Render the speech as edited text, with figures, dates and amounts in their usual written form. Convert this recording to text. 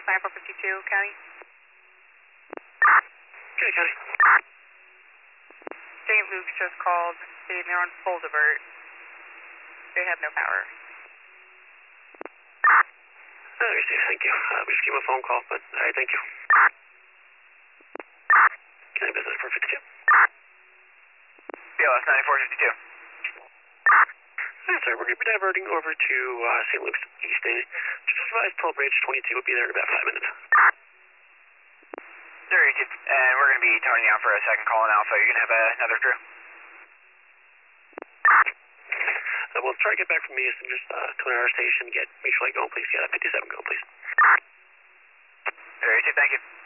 West 9452, County. Okay, County. St. Luke's just called, stating they're on full divert. They have no power. I receive, thank you. We just gave him a phone call, but alright, thank you. County business for 52. BLS 9452. Alright, sir, we're going to be diverting over to St. Luke's East End. Just advise Toll Bridge 22 will be there in about 5 minutes. 32, and we're going to be toning out for a second call in Alpha. You're going to have another crew? We'll try to get back from me as soon as to our station. Make sure I go, please. Yeah, 57 go, please. 32, thank you.